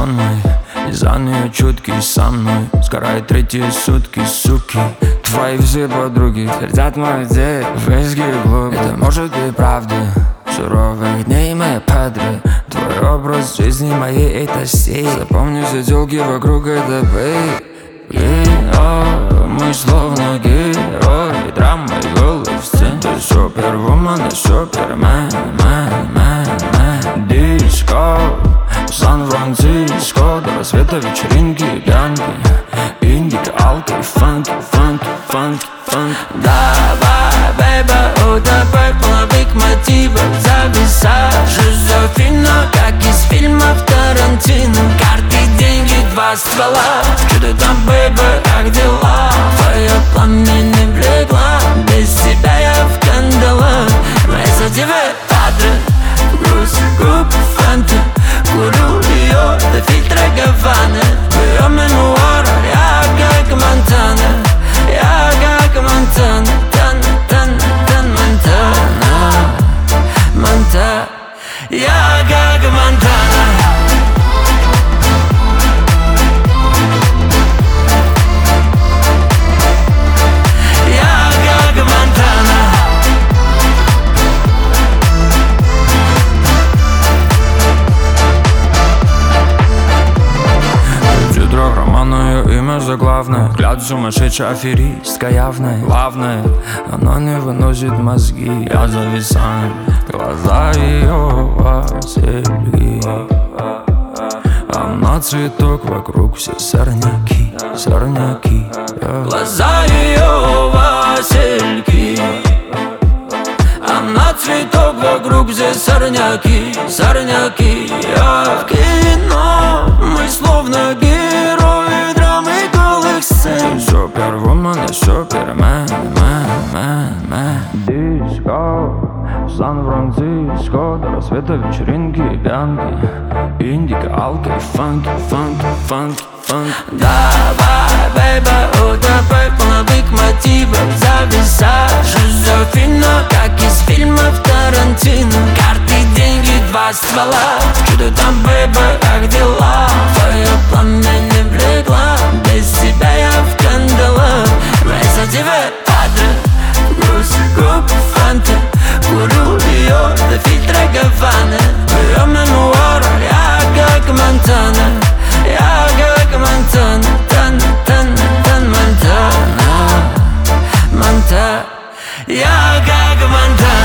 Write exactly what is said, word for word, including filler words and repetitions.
сон мой, из-за нее чуткий со мной. Сгорает третьи сутки, суки. Твои все подруги твердят мой день, виски глубь. Это может и правда, суровых дней моя падре. Твой образ жизни моей этой сей. Запомни все тёлки вокруг этой бэй. Мы словно герои драмы голых сцен. Ты супервумен и супермен, мэн, мэн, мэн. Диско, Сан-Франциско, до рассвета вечеринки и пьянки. Индика, алко и фанки, фанки, фанки, фанки. Давай, бэйба, утопай в половых мотивах. Зависай, Жозефина, как из фильмов Тарантино. Карты, деньги, два ствола. Что ты там, бэйба, как дела? Твое пламя не влекла, без тебя я в кандалах. Мои сативы, падре, груз, губ, фанты. Курю ее до фильтра Гаваны. В ее мемуарах я как Монтана. Я как Монтана. Тан, тан, тан, Монтана. Монтана. Я как Монтана. Имя заглавное, взгляд сумасшедшая аферистка явная. Главное, она не выносит мозги. Я зависаю, глаза ее васильки. Она цветок, вокруг все сорняки, сорняки. Глаза ее васильки. Она цветок, вокруг все сорняки, сорняки. Я в кино, мы словно герои драмы голых сцен. Супервумен и супермен, мэн, мэн, мэн. Диско, Сан-Франциско, до рассвета вечеринки и пьянки. Индика, алко и фанки, фанки, фанки, фанки. Давай, бэйба, утопай в половых мотивах. Зависай, Жозефина, как из фильмов Тарантино. Карты, деньги, два ствола. Что ты там, бэйба, как дела? Твое пламя не влекла, без тебя я в кандалах. Мои сативы, падре, груз, губ, фанты. Курю ее до фильтра Гаваны. В ее мемуарах я как Монтана. Я как Монтана. Тан, тан, тан, Монтана. Монтана. Я как Монтана.